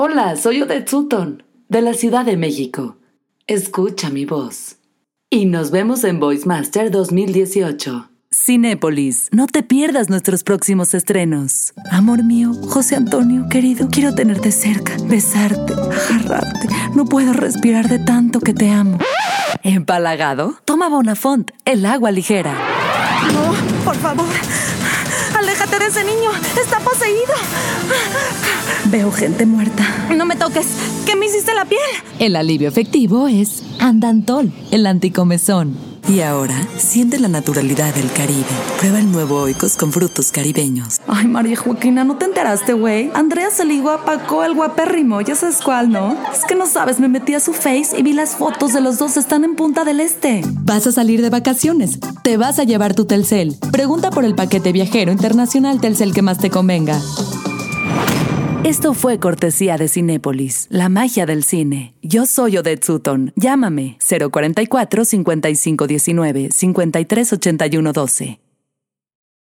Hola, soy Odette Sutton, de la Ciudad de México. Escucha mi voz. Y nos vemos en Voice Master 2018. Cinépolis, no te pierdas nuestros próximos estrenos. Amor mío, José Antonio, querido, quiero tenerte cerca, besarte, agarrarte. No puedo respirar de tanto que te amo. ¿Empalagado? Toma Bonafont, el agua ligera. No, por favor, aléjate de ese niño, está poseído. Veo gente muerta. No me toques, ¿qué me hiciste la piel? El alivio efectivo es Andantol, el anticomezón. Y ahora, siente la naturalidad del Caribe. Prueba el nuevo Oikos con frutos caribeños. Ay, María Joaquina, ¿no te enteraste, güey? Andrea se ligó a Paco, el guapérrimo, ya sabes cuál, ¿no? Es que no sabes, me metí a su Face y vi las fotos de los dos, están en Punta del Este. Vas a salir de vacaciones, te vas a llevar tu Telcel. Pregunta por el paquete viajero internacional Telcel que más te convenga. Esto fue cortesía de Cinépolis, la magia del cine. Yo soy Odette Sutton. Llámame 044-5519-538112.